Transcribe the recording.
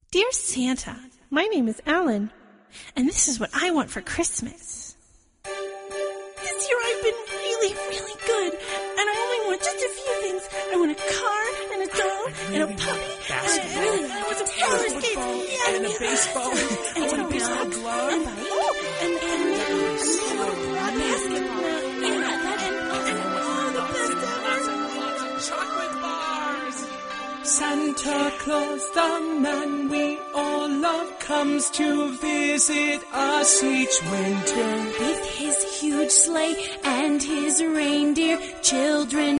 Dear Santa, my name is Alan, and this is what I want for Christmas. This year I've been really, really good, and I only want just a few things. I want a car and a doll and a puppy, and I want some roller skates, and a baseball, and a baseball glove, and chocolate bars. Santa Claus, the man we all love, comes to visit us each winter. With his huge sleigh and his reindeer, children